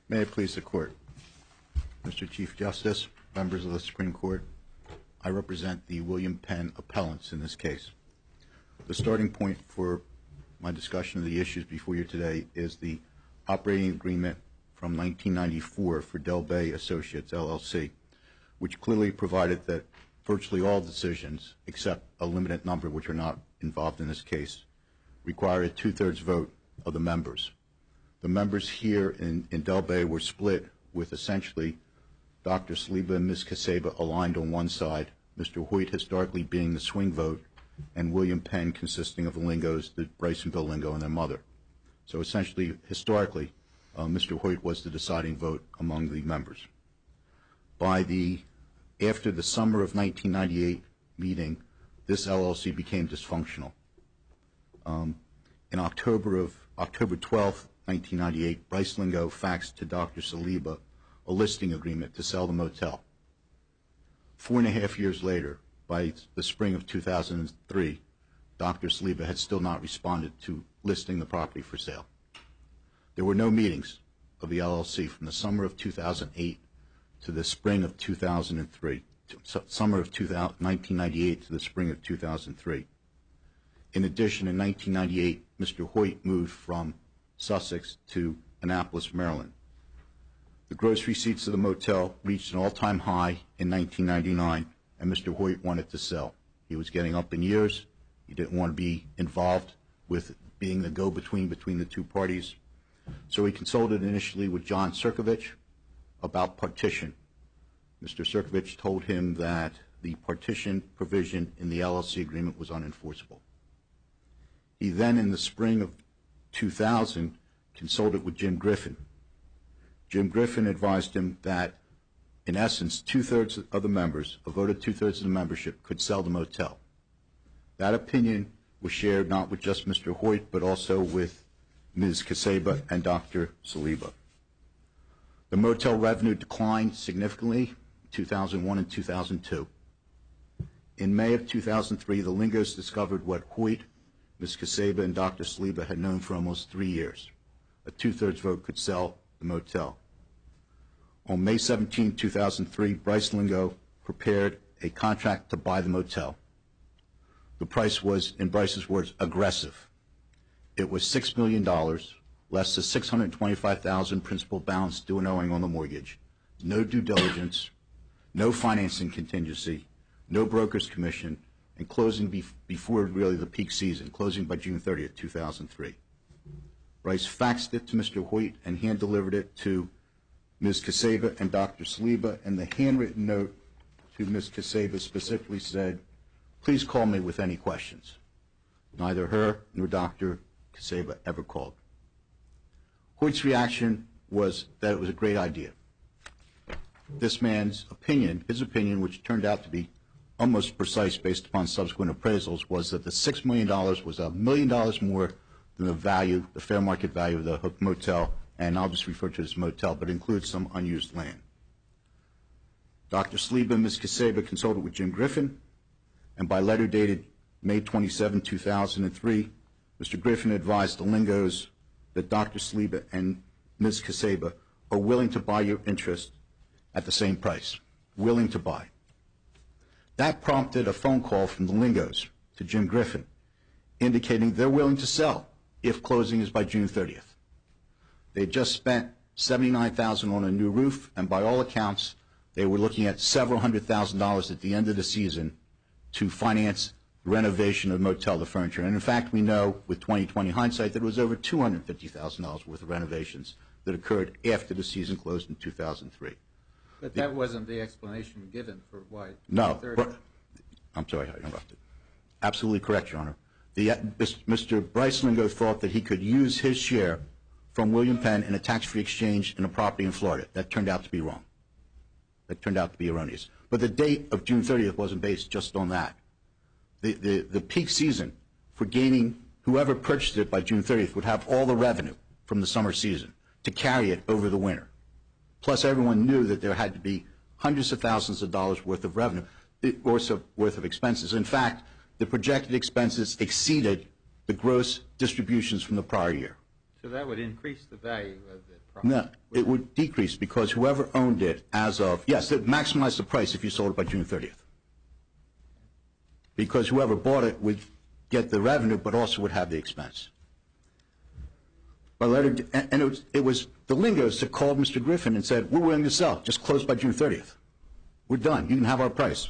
May it please the Court. Mr. Chief Justice, members of the Supreme Court, I represent the William Penn appellants in this case. The starting point for my discussion of the issues before you today is the operating agreement from 1994 for Del Bay Associates, LLC, which clearly provided that virtually all decisions, except a limited number which are not involved in this case, require a two-thirds vote of the members. The members here in Del Bay were split with essentially Dr. Saliba and Ms. Kaseba aligned on one side, Mr. Hoyt historically being the swing vote, and William Penn consisting of the Lingos, the Bryce and Bill Lingo, and their mother. So essentially, historically, Mr. Hoyt was the deciding vote among the members. After the summer of 1998 meeting, this LLC became dysfunctional. In October 12th, 1998, Bryce Lingo faxed to Dr. Saliba a listing agreement to sell the motel. 4.5 years later, by the spring of 2003, Dr. Saliba had still not responded to listing the property for sale. There were no meetings of the LLC from the summer of 2008 to the spring of 2003, summer of 1998 to the spring of 2003. In addition, in 1998, Mr. Hoyt moved from Sussex to Annapolis, Maryland. The gross receipts of the motel reached an all-time high in 1999, and Mr. Hoyt wanted to sell. He was getting up in years. He didn't want to be involved with being the go-between between the two parties. So he consulted initially with John Sirkovich about partition. Mr. Sirkovich told him that the partition provision in the LLC agreement was unenforceable. He then, in the spring of 2000, consulted with Jim Griffin. Jim Griffin advised him that, in essence, two-thirds of the members, a vote of two-thirds of the membership, could sell the motel. That opinion was shared not with just Mr. Hoyt, but also with Ms. Kaseba and Dr. Saliba. The motel revenue declined significantly in 2001 and 2002. In May of 2003, the Lingos discovered what Hoyt, Ms. Kaseba, and Dr. Saliba had known for almost 3 years. A two-thirds vote could sell the motel. On May 17, 2003, Bryce Lingo prepared a contract to buy the motel. The price was, in Bryce's words, aggressive. It was $6 million, less the $625,000 principal balance due and owing on the mortgage, no due diligence, no financing contingency, no broker's commission, and closing before really the peak season, closing by June 30th, 2003. Bryce faxed it to Mr. Hoyt and hand-delivered it to Ms. Kaseba and Dr. Saliba, and the handwritten note to Ms. Kaseba specifically said, "Please call me with any questions." Neither her nor Dr. Kaseba ever called. Hoyt's reaction was that it was a great idea. This man's opinion, his opinion, which turned out to be almost precise based upon subsequent appraisals, was that the $6 million was $1 million more than the value, the fair market value of the motel, and I'll just refer to it as motel, but includes some unused land. Dr. Saliba and Ms. Kaseba consulted with Jim Griffin, and by letter dated May 27, 2003, Mr. Griffin advised the Lingos that Dr. Saliba and Ms. Kaseba are willing to buy your interest at the same price, willing to buy. That prompted a phone call from the Lingos to Jim Griffin, indicating they're willing to sell if closing is by June 30th. They just spent $79,000 on a new roof, and by all accounts, they were looking at several $100,000 at the end of the season to finance the renovation of the motel, the furniture. And in fact, we know with 20/20 hindsight that it was over $250,000 worth of renovations that occurred after the season closed in 2003. But that wasn't the explanation given for why. No. I'm sorry, I interrupted. Absolutely correct, Your Honor. Mr. Bryce Lingo thought that he could use his share from William Penn in a tax-free exchange in a property in Florida. That turned out to be wrong. That turned out to be erroneous. But the date of June 30th wasn't based just on that. The peak season for gaining, whoever purchased it by June 30th would have all the revenue from the summer season to carry it over the winter. Plus, everyone knew that there had to be hundreds of thousands of dollars worth of revenue, worth of expenses. In fact, the projected expenses exceeded the gross distributions from the prior year. So that would increase the value of the property? No, it would decrease because whoever owned it as of, yes, it maximized the price if you sold it by June 30th. Because whoever bought it would get the revenue but also would have the expense. And it was the Lingos that called Mr. Griffin and said, we're willing to sell, just close by June 30th. We're done, you can have our price.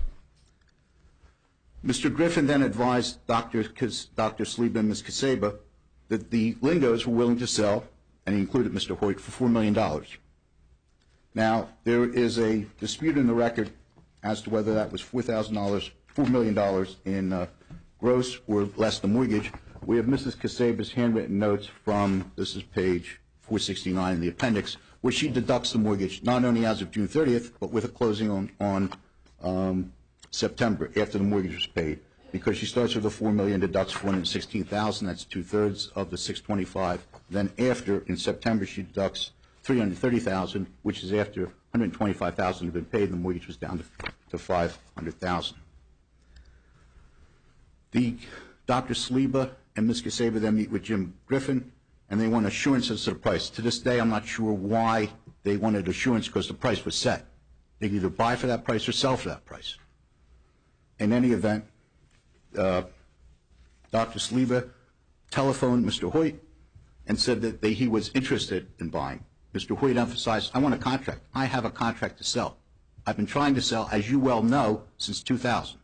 Mr. Griffin then advised Dr. Saliba and Ms. Kaseba that the Lingos were willing to sell, and he included Mr. Hoyt, for $4 million. Now, there is a dispute in the record as to whether that was $4 million in gross or less the mortgage. We have Mrs. Kaseba's handwritten notes from, this is page 469 in the appendix, where she deducts the mortgage not only as of June 30th, but with a closing on September after the mortgage was paid. Because she starts with a $4 million, deducts $416,000, that's 2/3 of the $625. Then after, in September, she deducts $330,000, which is after $125,000 had been paid, and the mortgage was down to $500,000. Dr. Saliba and Ms. Kaseba then meet with Jim Griffin, and they want assurances of the price. To this day, I'm not sure why they wanted assurance, because the price was set. They could either buy for that price or sell for that price. In any event, Dr. Saliba telephoned Mr. Hoyt and said that he was interested in buying. Mr. Hoyt emphasized, I want a contract. I have a contract to sell. I've been trying to sell, as you well know, since 2000.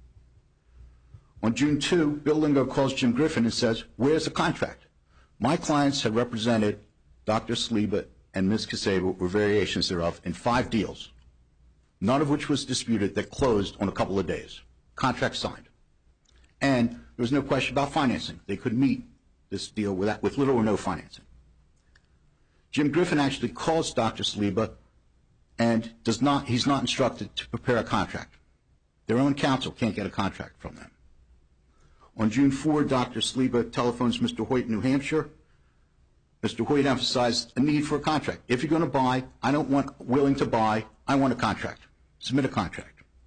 On June 2, Bill Lingo calls Jim Griffin and says, where's the contract? My clients had represented Dr. Saliba and Ms. Kaseba, or variations thereof, in 5 deals, none of which was disputed, that closed on a couple of days. Contract signed. And there was no question about financing. They could meet this deal with little or no financing. Jim Griffin actually calls Dr. Saliba and he's not instructed to prepare a contract. Their own counsel can't get a contract from them. On June 4, Dr. Saliba telephones Mr. Hoyt in New Hampshire. Mr. Hoyt emphasized a need for a contract. If you're going to buy, I don't want willing to buy, I want a contract. Submit a contract.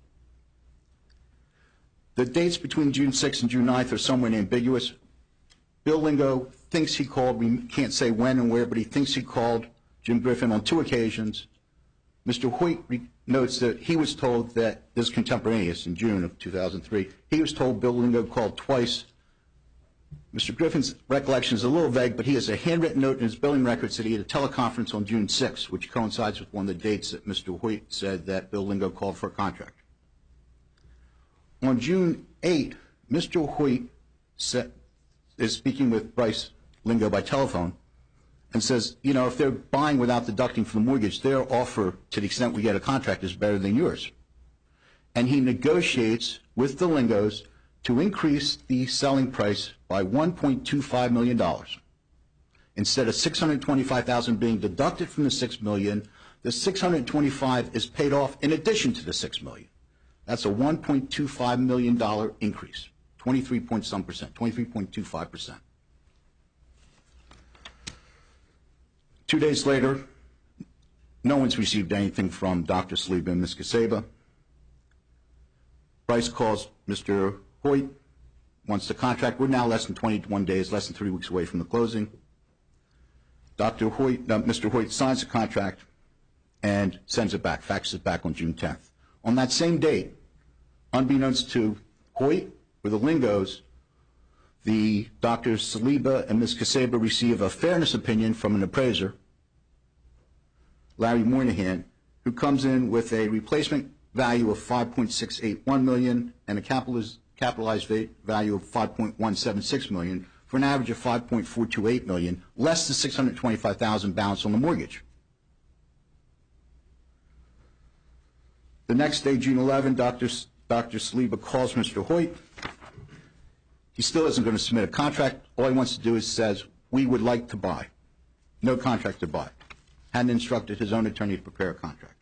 The dates between June 6th and June 9th are somewhat ambiguous. Bill Lingo thinks he called, we can't say when and where, but he thinks he called Jim Griffin on 2 occasions. Mr. Hoyt notes that he was told that, this is contemporaneous, in June of 2003, he was told Bill Lingo called twice. Mr. Griffin's recollection is a little vague, but he has a handwritten note in his billing records that he had a teleconference on June 6th, which coincides with one of the dates that Mr. Hoyt said that Bill Lingo called for a contract. On June 8, Mr. Hoyt is speaking with Bryce Lingo by telephone and says, you know, if they're buying without deducting from the mortgage, their offer, to the extent we get a contract, is better than yours. And he negotiates with the Lingos to increase the selling price by $1.25 million. Instead of $625,000 being deducted from the $6 million, the $625,000 is paid off in addition to the $6 million. That's a $1.25 million increase, 23.25%. 2 days later, no one's received anything from Dr. Saliba and Ms. Kaseba. Bryce calls Mr. Hoyt, wants the contract. We're now less than 21 days, less than 3 weeks away from the closing. Mr. Hoyt signs the contract and sends it back, faxes it back on June 10th. On that same date, unbeknownst to Hoyt or the Lingos, the Dr. Saliba and Ms. Kaseba receive a fairness opinion from an appraiser, Larry Moynihan, who comes in with a replacement value of $5.681 million and a capitalized value of $5.176 million for an average of $5.428 million, less the $625,000 balance on the mortgage. The next day, June 11, Dr. Saliba calls Mr. Hoyt. He still isn't going to submit a contract. All he wants to do is says, we would like to buy. No contract to buy. Hadn't instructed his own attorney to prepare a contract.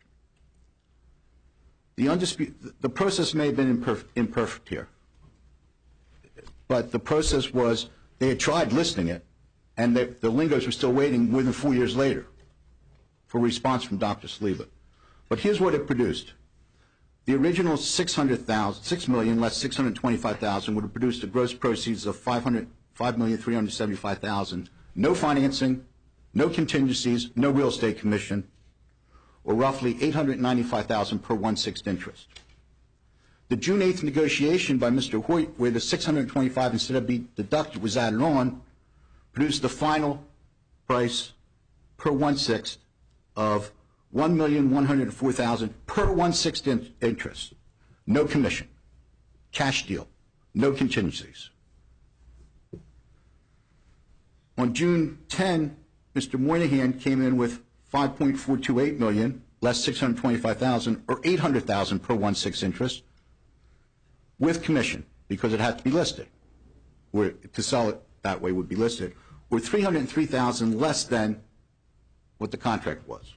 The process may have been imperfect here, but the process was they had tried listing it, and the Lingos were still waiting more than 4 years later for a response from Dr. Saliba. But here's what it produced. The original $6 million less $625,000 would have produced a gross proceeds of $5,375,000 no financing, no contingencies, no real estate commission, or roughly $895,000 per 1/6 interest. The June 8th negotiation by Mr. Hoyt, where the $625,000 instead of being deducted was added on, produced the final price per 1/6 of $1,104,000 per 1/6 interest. No commission, cash deal, no contingencies. On June 10, Mr. Moynihan came in with $5.428 million, less $625,000, or $800,000 per 1/6 interest, with commission, because it had to be listed, or to sell it that way would be listed, or $303,000 less than what the contract was.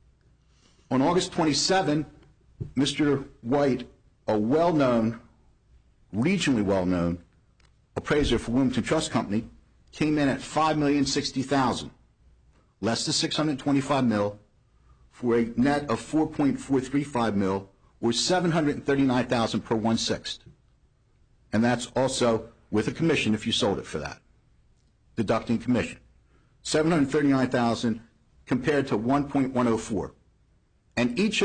On August 27, Mr. White, a well-known, regionally well-known appraiser for Wilmington Trust Company, came in at $5,060,000, less than $625 million, for a net of $4.435 million, or $739,000 per 1/6. And that's also with a commission if you sold it for that, deducting commission. $739,000 compared to $1.104. And each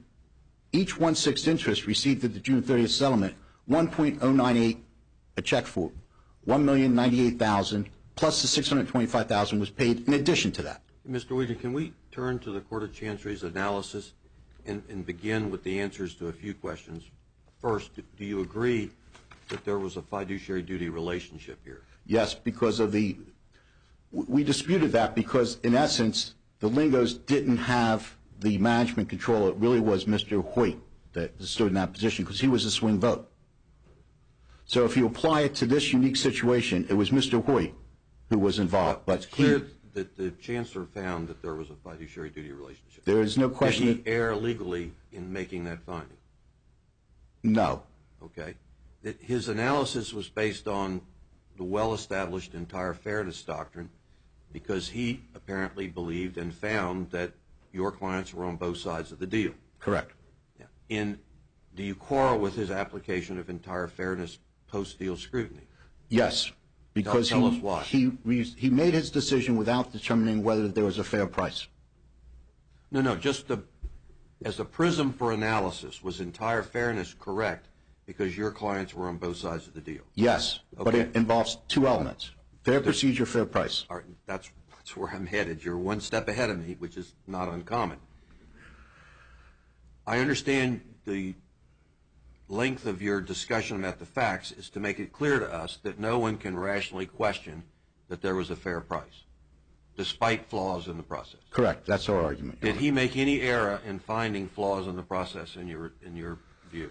1/6 interest received at the June 30th settlement, $1.098, a check for $1,098,000, plus the $625,000 was paid in addition to that. Mr. Wheaton, can we turn to the Court of Chancery's analysis and begin with the answers to a few questions? First, do you agree that there was a fiduciary duty relationship here? Yes, because of we disputed that because, in essence, the Lingos didn't have the management control. It really was Mr. Hoyt that stood in that position because he was a swing vote. So if you apply it to this unique situation, it was Mr. Hoyt who was involved. But it's clear that the Chancellor found that there was a fiduciary duty relationship. There is no question. Did he err legally in making that finding? No. Okay. His analysis was based on the well-established entire fairness doctrine because he apparently believed and found that your clients were on both sides of the deal. Correct. Do you quarrel with his application of entire fairness post-deal scrutiny? Yes, because Tell us why. he made his decision without determining whether there was a fair price. No, just as a prism for analysis, was entire fairness correct because your clients were on both sides of the deal? Yes, but Okay. it involves two elements: fair procedure, fair price. All right, that's where I'm headed. You're one step ahead of me, which is not uncommon. I understand the length of your discussion about the facts is to make it clear to us that no one can rationally question that there was a fair price, despite flaws in the process. Correct. That's our argument. Did he make any error in finding flaws in the process in your view?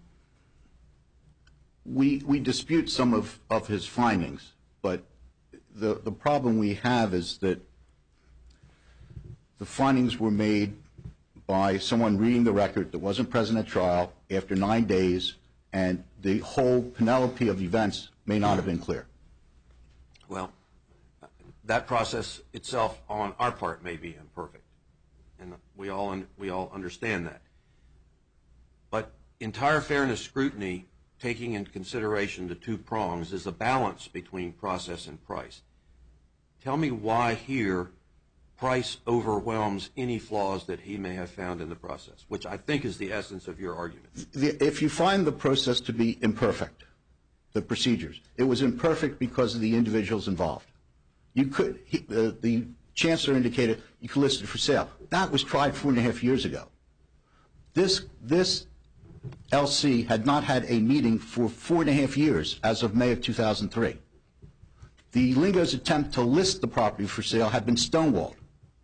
We dispute some of his findings, but the problem we have is that the findings were made by someone reading the record that wasn't present at trial after 9 days, and the whole panoply of events may not have been clear. Well, that process itself on our part may be imperfect, and we all understand that. But entire fairness scrutiny, taking into consideration the two prongs, is a balance between process and price. Tell me why here price overwhelms any flaws that he may have found in the process, which I think is the essence of your argument. If you find the process to be imperfect, the procedures, it was imperfect because of the individuals involved. The Chancellor indicated you could list it for sale. That was tried 4.5 years ago. This LC had not had a meeting for 4.5 years as of May of 2003. The Lingos' attempt to list the property for sale had been stonewalled.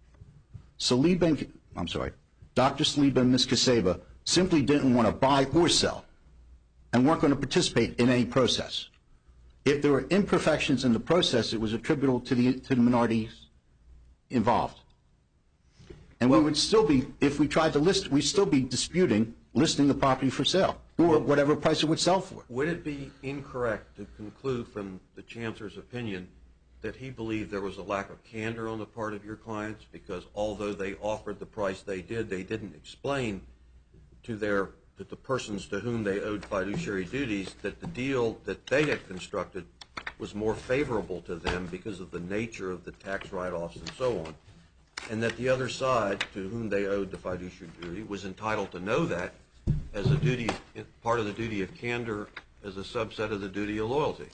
Dr. Saliba and Ms. Kaseba simply didn't want to buy or sell and weren't going to participate in any process. If there were imperfections in the process, it was attributable to the minorities involved. And we would still be, if we tried to list, we'd still be disputing listing the property for sale or whatever price it would sell for. Would it be incorrect to conclude from the Chancellor's opinion that he believed there was a lack of candor on the part of your clients because although they offered the price they did, they didn't explain to the persons to whom they owed fiduciary duties that the deal that they had constructed was more favorable to them because of the nature of the tax write-offs and so on, and that the other side, to whom they owed the fiduciary duty, was entitled to know that as a duty, part of the duty of candor, as a subset of the duty of loyalty.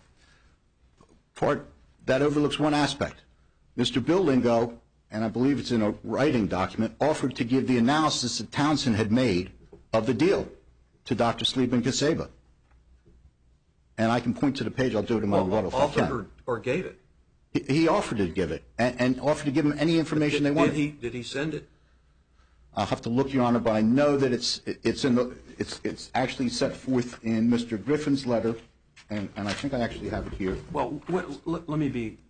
That overlooks one aspect. Mr. Bill Lingo, and I believe it's in a writing document, offered to give the analysis that Townsend had made of the deal to Dr. Saliba and Kaseba. And I can point to the page. I'll do it in my rebuttal if I can. Offered or gave it? He offered to give it, and offered to give them any information they wanted. Did he send it? I'll have to look, Your Honor, but I know that it's actually set forth in Mr. Griffin's letter, and I think I actually have it here. Well, let me be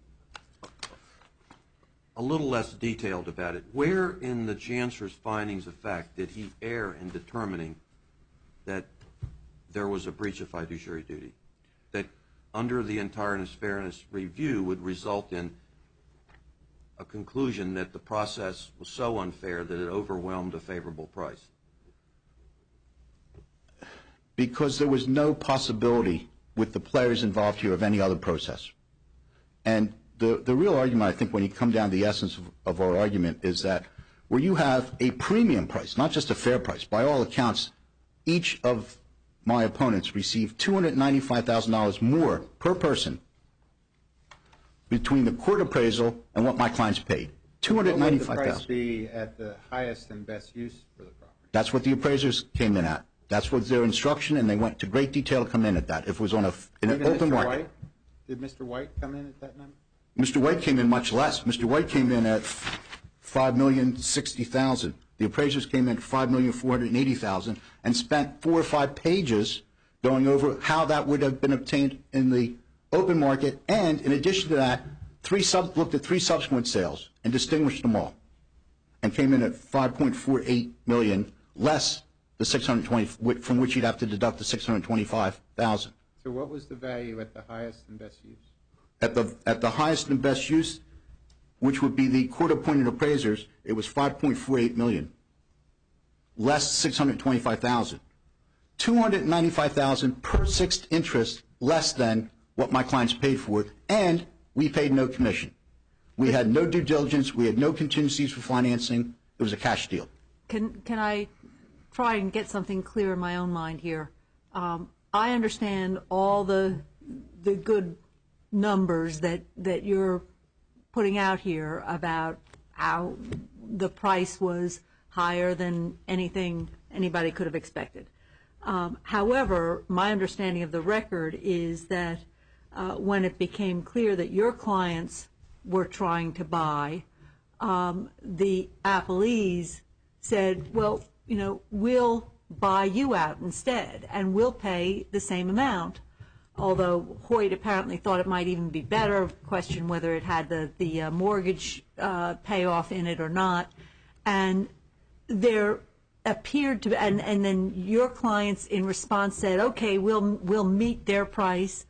a little less detailed about it. Where in the Chancellor's findings of fact did he err in determining that there was a breach of fiduciary duty, that under the entireness fairness review would result in a conclusion that the process was so unfair that it overwhelmed a favorable price? Because there was no possibility with the players involved here of any other process. And the real argument, I think, when you come down to the essence of our argument, is that where you have a premium price, not just a fair price, by all accounts, each of my opponents received $295,000 more per person between the court appraisal and what my clients paid. $295,000. What would the price be at the highest and best use for the property? That's what the appraisers came in at. That's what their instruction, and they went to great detail to come in at that. If it was on in an open market. White? Did Mr. White come in at that number? Mr. White came in much less. Mr. White came in at $5,060,000. The appraisers came in at $5,480,000 and spent 4 or 5 pages going over how that would have been obtained in the open market, and in addition to that, looked at 3 subsequent sales and distinguished them all, and came in at $5.48 million less the $620, from which you'd have to deduct the $625,000. So what was the value at the highest and best use? At the highest and best use, which would be the court-appointed appraisers, it was $5.48 million, less $625,000. $295,000 per sixth interest less than what my clients paid for it, and we paid no commission. We had no due diligence. We had no contingencies for financing. It was a cash deal. Can I try and get something clear in my own mind here? I understand all the good numbers that you're putting out here about how the price was higher than anything anybody could have expected. However, my understanding of the record is that when it became clear that your clients were trying to buy, the appellees said, well, we'll buy you out instead, and we'll pay the same amount. Although Hoyt apparently thought it might even be better, question whether it had the mortgage payoff in it or not. And there appeared to, and then your clients in response said, okay, we'll meet their price.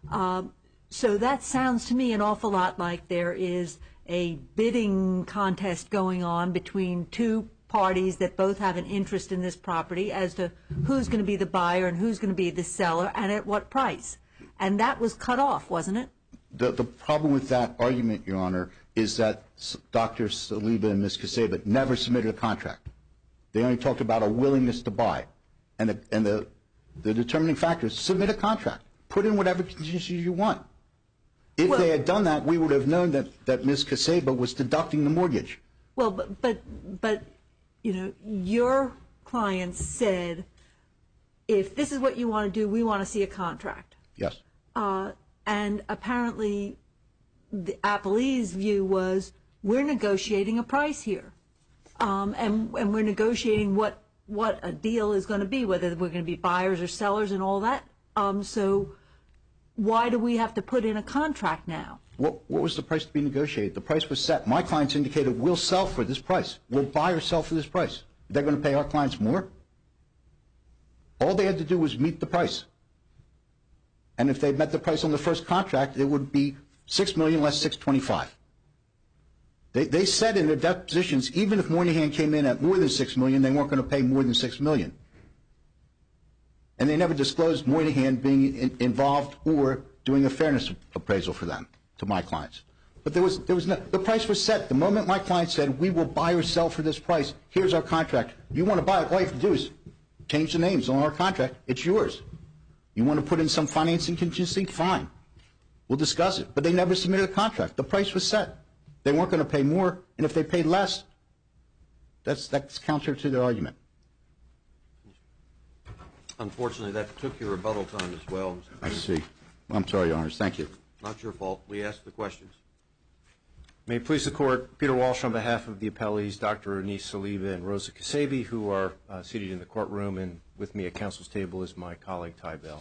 So that sounds to me an awful lot like there is a bidding contest going on between 2 parties that both have an interest in this property as to who's going to be the buyer and who's going to be the seller and at what price. And that was cut off, wasn't it? The problem with that argument, Your Honor, is that Dr. Saliba and Ms. Kaseba never submitted a contract. They only talked about a willingness to buy. And the determining factor is submit a contract. Put in whatever contingencies you want. If they had done that, we would have known that Ms. Kaseba was deducting the mortgage. Well, but your clients said, if this is what you want to do, we want to see a contract. Yes. And apparently the appellee's view was, we're negotiating a price here. And we're negotiating what a deal is going to be, whether we're going to be buyers or sellers and all that. So why do we have to put in a contract now? What was the price to be negotiated? The price was set. My clients indicated we'll sell for this price. We'll buy or sell for this price. They're going to pay our clients more? All they had to do was meet the price. And if they met the price on the first contract, it would be $6 million less $625,000. They said in their depositions, even if Moynihan came in at more than $6 million, they weren't going to pay more than $6 million. And they never disclosed Moynihan being involved or doing a fairness appraisal for them, to my clients. But there was no, the price was set. The moment my client said, we will buy or sell for this price, here's our contract. You want to buy it, all you have to do is change the names on our contract. It's yours. You want to put in some financing contingency? Fine. We'll discuss it. But they never submitted a contract. The price was set. They weren't going to pay more, and if they paid less, that's counter to their argument. Unfortunately, that took your rebuttal time as well. I see. I'm sorry, Your Honors. Thank you. Not your fault. We asked the questions. May it please the Court, Peter Walsh on behalf of the appellees, Dr. Anise Saliba and Rosa Kasabi, who are seated in the courtroom, and with me at counsel's table is my colleague, Ty Bell.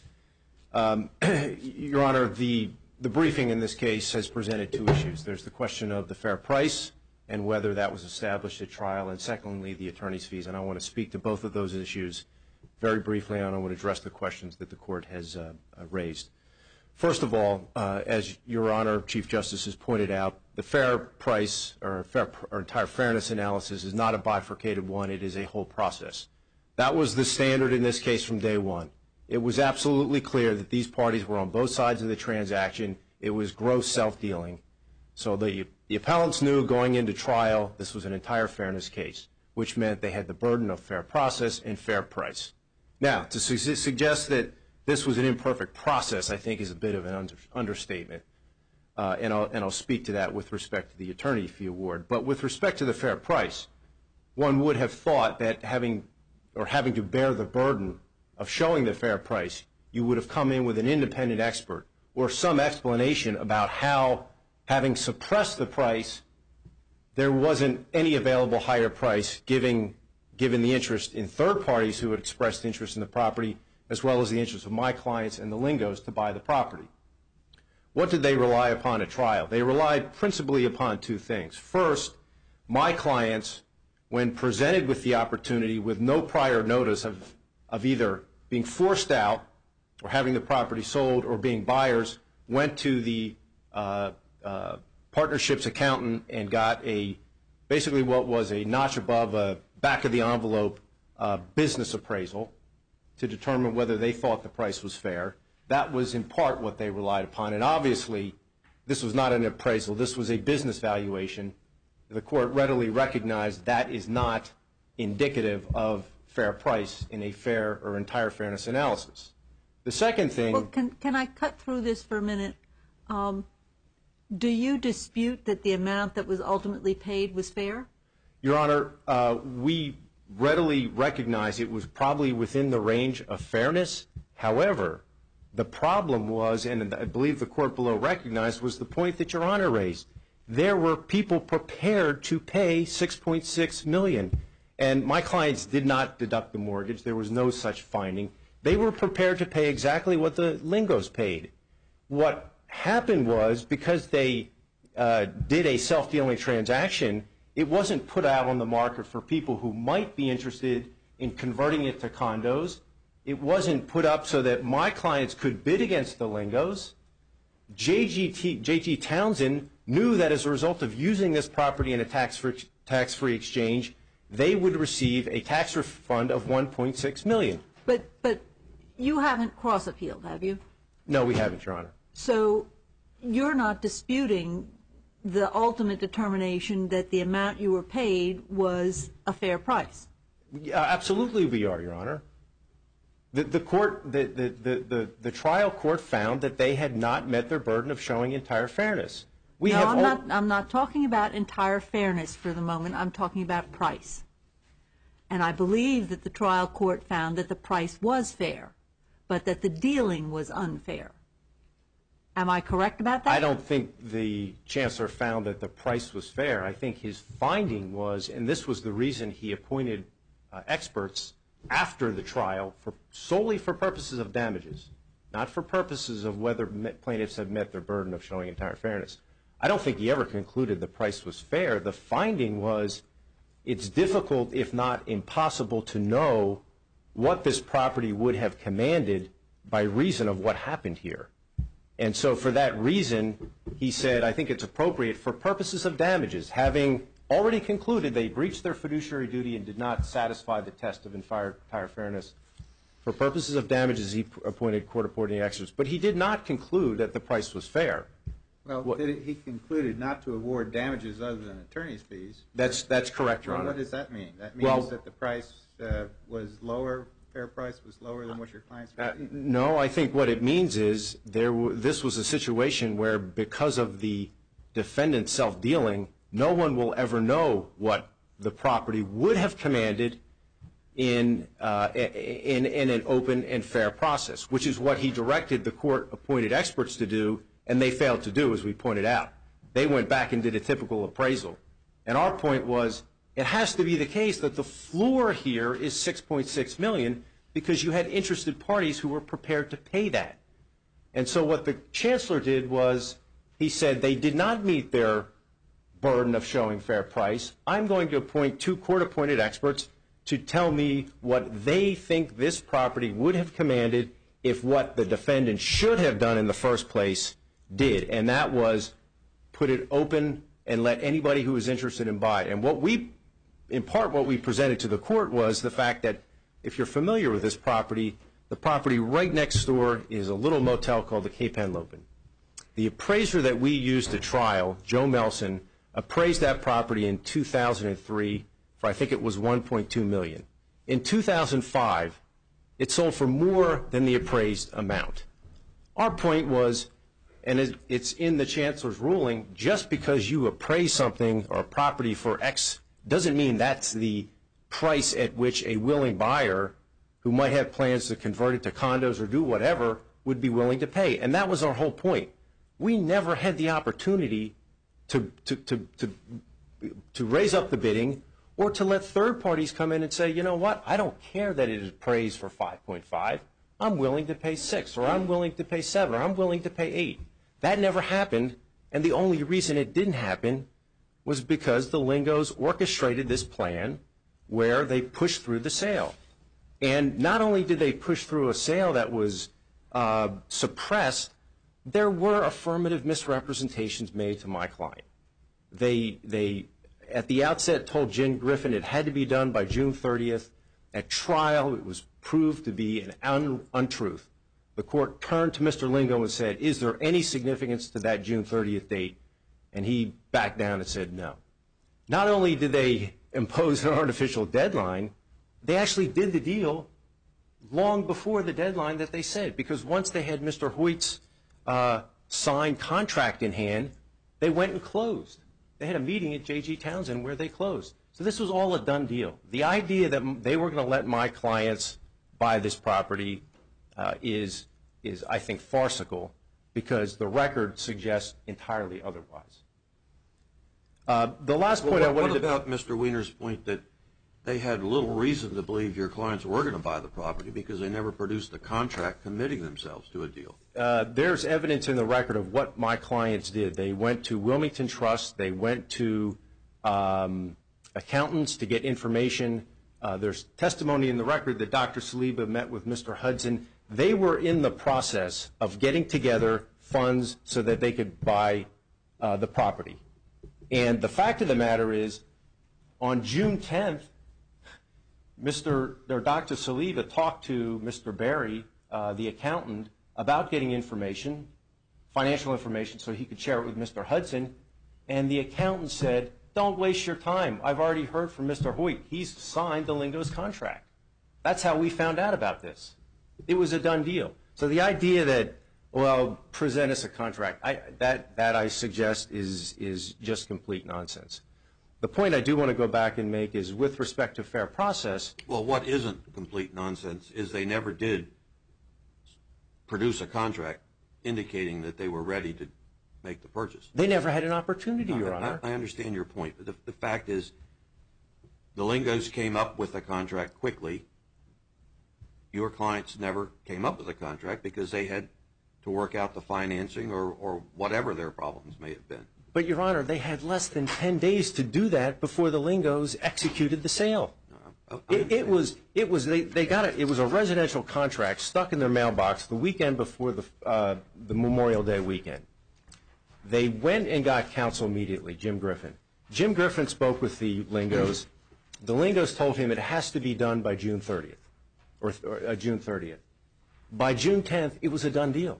Your Honor, the briefing in this case has presented two issues. There's the question of the fair price and whether that was established at trial, and secondly, the attorney's fees. And I want to speak to both of those issues very briefly, and I want to address the questions that the Court has raised. First of all, as Your Honor, Chief Justice has pointed out, the fair price or entire fairness analysis is not a bifurcated one. It is a whole process. That was the standard in this case from day one. It was absolutely clear that these parties were on both sides of the transaction. It was gross self-dealing. So the appellants knew going into trial this was an entire fairness case, which meant they had the burden of fair process and fair price. Now, to suggest that this was an imperfect process, I think, is a bit of an understatement, and I'll speak to that with respect to the attorney fee award. But with respect to the fair price, one would have thought that having to bear the burden of showing the fair price, you would have come in with an independent expert or some explanation about how, having suppressed the price, there wasn't any available higher price given the interest in third parties who had expressed interest in the property, as well as the interest of my clients and the Lingos to buy the property. What did they rely upon at trial? They relied principally upon two things. First, my clients, when presented with the opportunity with no prior notice of either being forced out or having the property sold or being buyers, went to the partnership's accountant and got basically what was a notch above a back of the envelope business appraisal to determine whether they thought the price was fair. That was in part what they relied upon. And obviously, this was not an appraisal. This was a business valuation. The Court readily recognized that is not indicative of fair price in a fair or entire fairness analysis. The second thing... Well, can I cut through this for a minute? Do you dispute that the amount that was ultimately paid was fair? Your Honor, we readily recognize it was probably within the range of fairness. However, the problem was, and I believe the Court below recognized, was the point that Your Honor raised. There were people prepared to pay $6.6 million, and my clients did not deduct the mortgage. There was no such finding. They were prepared to pay exactly what the Lingos paid. What happened was, because they did a self-dealing transaction, it wasn't put out on the market for people who might be interested in converting it to condos. It wasn't put up so that my clients could bid against the Lingos. J.G. Townsend knew that as a result of using this property in a tax-free exchange, they would receive a tax refund of $1.6 million. But you haven't cross-appealed, have you? No, we haven't, Your Honor. So you're not disputing the ultimate determination that the amount you were paid was a fair price? Absolutely we are, Your Honor. The trial court found that they had not met their burden of showing entire fairness. I'm not talking about entire fairness for the moment. I'm talking about price. And I believe that the trial court found that the price was fair, but that the dealing was unfair. Am I correct about that? I don't think the Chancellor found that the price was fair. I think his finding was, and this was the reason he appointed experts after the trial, solely for purposes of damages, not for purposes of whether plaintiffs have met their burden of showing entire fairness. I don't think he ever concluded the price was fair. The finding was it's difficult, if not impossible, to know what this property would have commanded by reason of what happened here. And so for that reason, he said, I think it's appropriate for purposes of damages, having already concluded they breached their fiduciary duty and did not satisfy the test of entire fairness, For purposes of damages, he appointed court-appointed experts, but he did not conclude that the price was fair. Well, he concluded not to award damages other than attorney's fees. That's correct, Your Well, Honor. what does that mean? That means that the price was lower, fair price was lower than what your clients paid? No, I think what it means is this was a situation where, because of the defendant's self-dealing, no one will ever know what the property would have commanded in an open and fair process, which is what he directed the court-appointed experts to do, and they failed to do, as we pointed out. They went back and did a typical appraisal. And our point was, it has to be the case that the floor here is $6.6 million because you had interested parties who were prepared to pay that. And so what the chancellor did was, he said they did not meet their burden of showing fair price. I'm going to appoint 2 court-appointed experts to tell me what they think this property would have commanded if what the defendant should have done in the first place did, and that was put it open and let anybody who was interested in buy it. And what we presented to the court was the fact that, if you're familiar with this property, the property right next door is a little motel called the Cape Henlopen. The appraiser that we used at trial, Joe Melson, appraised that property in 2003 for, I think it was $1.2 million. In 2005, it sold for more than the appraised amount. Our point was, and it's in the chancellor's ruling, just because you appraise something or a property for X doesn't mean that's the price at which a willing buyer who might have plans to convert it to condos or do whatever would be willing to pay. And that was our whole point. We never had the opportunity to raise up the bidding or to let third parties come in and say, you know what, I don't care that it is appraised for 5.5. I'm willing to pay 6, or I'm willing to pay 7, or I'm willing to pay 8. That never happened, and the only reason it didn't happen was because the Lingos orchestrated this plan where they pushed through the sale. And not only did they push through a sale that was suppressed, there were affirmative misrepresentations made to my client. They at the outset told Jim Griffin it had to be done by June 30th. At trial, it was proved to be an untruth. The court turned to Mr. Lingo and said, is there any significance to that June 30th date? And he backed down and said no. Not only did they impose an artificial deadline, they actually did the deal long before the deadline that they said, because once they had Mr. Hoyt's signed contract in hand, they went and closed. They had a meeting at J.G. Townsend where they closed. So this was all a done deal. The idea that they were going to let my clients buy this property is, I think, farcical, because the record suggests entirely otherwise. The last point I wanted to... What about Mr. Wiener's point that they had little reason to believe your clients were going to buy the property because they never produced a contract committing themselves to a deal? There's evidence in the record of what my clients did. They went to Wilmington Trust. They went to accountants to get information. There's testimony in the record that Dr. Saliba met with Mr. Hudson. They were in the process of getting together funds so that they could buy the property. And the fact of the matter is, on June 10th, Dr. Saliba talked to Mr. Berry, the accountant, about getting information, financial information, so he could share it with Mr. Hudson. And the accountant said, don't waste your time. I've already heard from Mr. Hoyt. He's signed the Lingo's contract. That's how we found out about this. It was a done deal. So the idea that, well, present us a contract, that I suggest is just complete nonsense. The point I do want to go back and make is, with respect to fair process... Well, what isn't complete nonsense is they never did produce a contract indicating that they were ready to make the purchase. They never had an opportunity, Your Honor. I understand your point. But the fact is, the Lingos came up with a contract quickly. Your clients never came up with a contract because they had to work out the financing or whatever their problems may have been. But, Your Honor, they had less than 10 days to do that before the Lingos executed the sale. It was a residential contract stuck in their mailbox the weekend before the Memorial Day weekend. They went and got counsel immediately, Jim Griffin. Jim Griffin spoke with the Lingos. The Lingos told him it has to be done by June 30th. or June 30th. By June 10th, it was a done deal.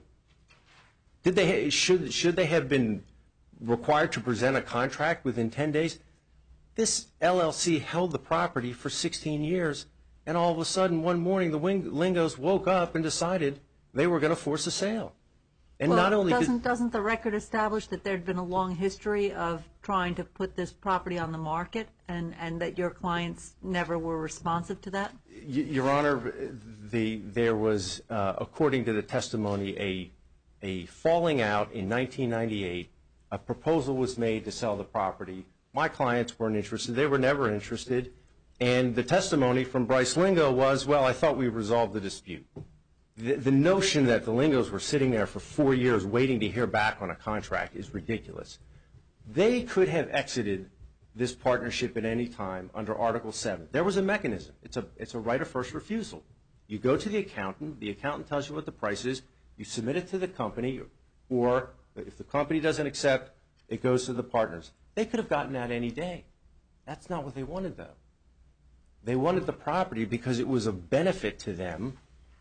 Should they have been required to present a contract within 10 days? This LLC held the property for 16 years, and all of a sudden, one morning, the Lingos woke up and decided they were going to force a sale. And Well, not only doesn't the record establish that there'd been a long history of trying to put this property on the market, and that your clients never were responsive to that? Your Honor, there was, according to the testimony, a falling out in 1998. A proposal was made to sell the property. My clients weren't interested. They were never interested. And the testimony from Bryce Lingo was, well, I thought we resolved the dispute. The notion that the Lingos were sitting there for 4 years waiting to hear back on a contract is ridiculous. They could have exited this partnership at any time under Article 7. There was a mechanism. It's a right of first refusal. You go to the accountant tells you what the price is, you submit it to the company, or if the company doesn't accept, it goes to the partners. They could have gotten that any day. That's not what they wanted, though. They wanted the property because it was a benefit to them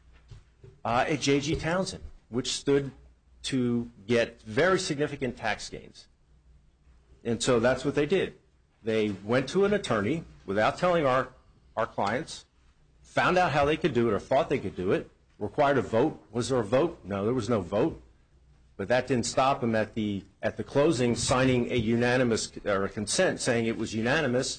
at J.G. Townsend, which stood to get very significant tax gains. And so that's what they did. They went to an attorney without telling our clients, found out how they could do it or thought they could do it, required a vote. Was there a vote? No, there was no vote. But that didn't stop them at the closing signing a unanimous or a consent saying it was unanimous.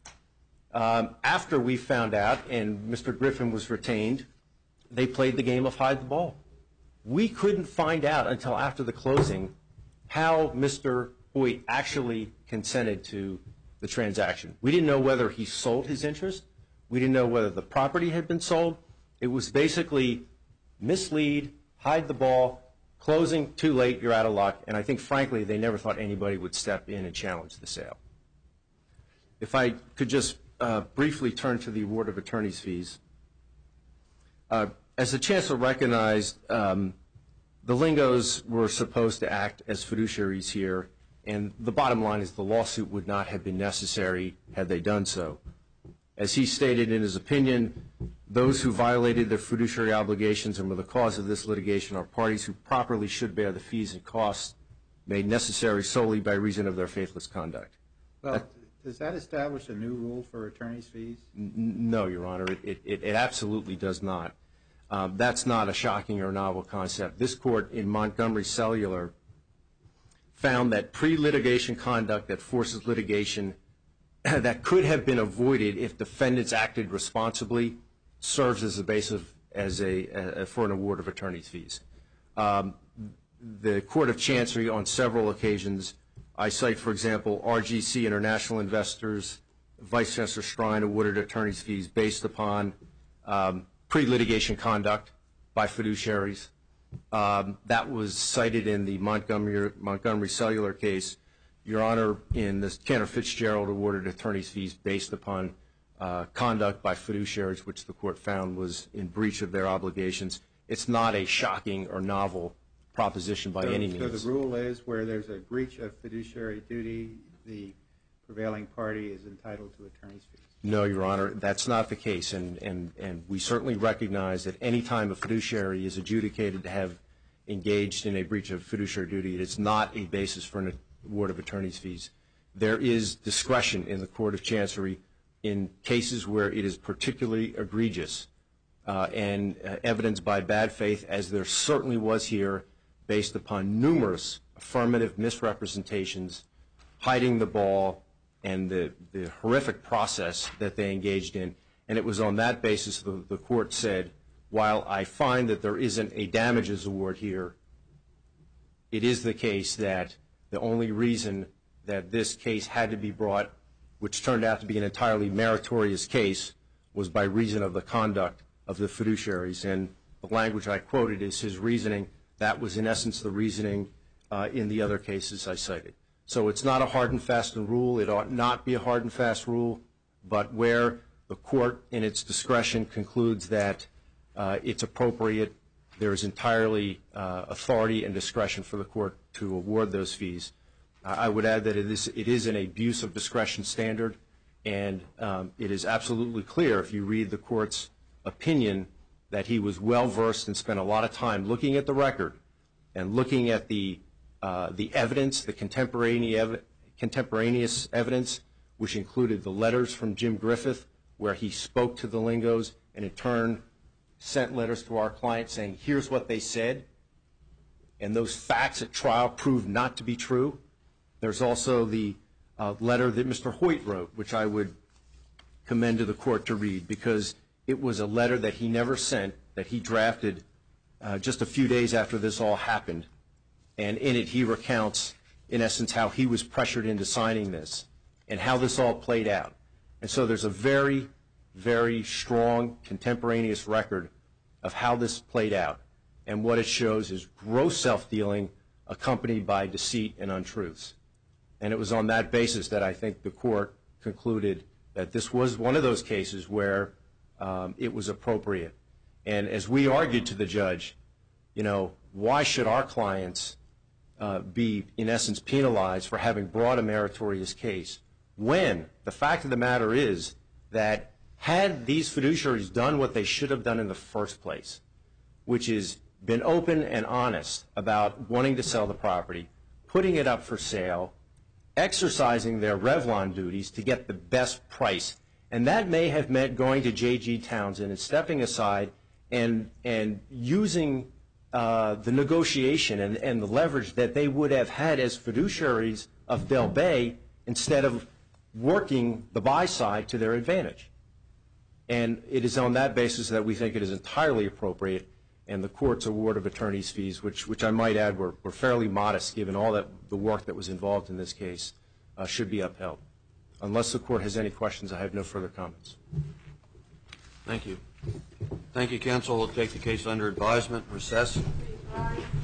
After we found out and Mr. Griffin was retained, they played the game of hide the ball. We couldn't find out until after the closing how Mr. Hoyt actually consented to the transaction. We didn't know whether he sold his interest. We didn't know whether the property had been sold. It was basically mislead, hide the ball, closing, too late, you're out of luck. And I think, frankly, they never thought anybody would step in and challenge the sale. If I could just briefly turn to the award of attorney's fees. As the Chancellor recognized, the Lingos were supposed to act as fiduciaries here, and the bottom line is the lawsuit would not have been necessary had they done so. As he stated in his opinion, those who violated their fiduciary obligations and were the cause of this litigation are parties who properly should bear the fees and costs made necessary solely by reason of their faithless conduct. Well, does that establish a new rule for attorney's fees? No, Your Honor, it absolutely does not. That's not a shocking or novel concept. This court in Montgomery Cellular found that pre-litigation conduct that forces litigation that could have been avoided if defendants acted responsibly serves as a basis for an award of attorney's fees. The Court of Chancery on several occasions, I cite, for example, RGC International Investors, Vice Chancellor Strine awarded attorney's fees based upon pre-litigation conduct by fiduciaries. That was cited in the Montgomery Cellular case. Your Honor, in the Cantor Fitzgerald awarded attorney's fees based upon conduct by fiduciaries, which the court found was in breach of their obligations. It's not a shocking or novel proposition by any means. So the rule is where there's a breach of fiduciary duty, the prevailing party is entitled to attorney's fees? No, Your Honor, that's not the case, and we certainly recognize that any time a fiduciary is adjudicated to have engaged in a breach of fiduciary duty, it is not a basis for an award of attorney's fees. There is discretion in the Court of Chancery in cases where it is particularly egregious and evidenced by bad faith, as there certainly was here, based upon numerous affirmative misrepresentations, hiding the ball, and the horrific process that they engaged in. And it was on that basis the court said, while I find that there isn't a damages award here, it is the case that the only reason that this case had to be brought, which turned out to be an entirely meritorious case, was by reason of the conduct of the fiduciaries. And the language I quoted is his reasoning. That was, in essence, the reasoning in the other cases I cited. So it's not a hard and fast rule. It ought not be a hard and fast rule, but where the court, in its discretion, concludes that it's appropriate, there is entirely authority and discretion for the court to award those fees. I would add that it is an abuse of discretion standard, and it is absolutely clear if you read the court's opinion that he was well-versed and spent a lot of time looking at the record and looking at the evidence, the contemporaneous evidence, which included the letters from Jim Griffith, where he spoke to the Lingos and in turn sent letters to our client saying, here's what they said, and those facts at trial proved not to be true. There's also the letter that Mr. Hoyt wrote, which I would commend to the court to read, because it was a letter that he never sent, that he drafted just a few days after this all happened. And in it he recounts, in essence, how he was pressured into signing this and how this all played out. And so there's a very, very strong contemporaneous record of how this played out. And what it shows is gross self-dealing accompanied by deceit and untruths. And it was on that basis that I think the court concluded that this was one of those cases where it was appropriate. And as we argued to the judge, you know, why should our clients be, in essence, penalized for having brought a meritorious case, when the fact of the matter is that had these fiduciaries done what they should have done in the first place, which is been open and honest about wanting to sell the property, putting it up for sale, exercising their Revlon duties to get the best price, and that may have meant going to J.G. Townsend and stepping aside and using the negotiation and the leverage that they would have had as fiduciaries of Del Bay instead of working the buy side to their advantage. And it is on that basis that we think it is entirely appropriate, and the court's award of attorney's fees, which I might add were fairly modest given all that the work that was involved in this case, should be upheld. Unless the court has any questions, I have no further comments. Thank you. Thank you, counsel. We'll take the case under advisement. Recess.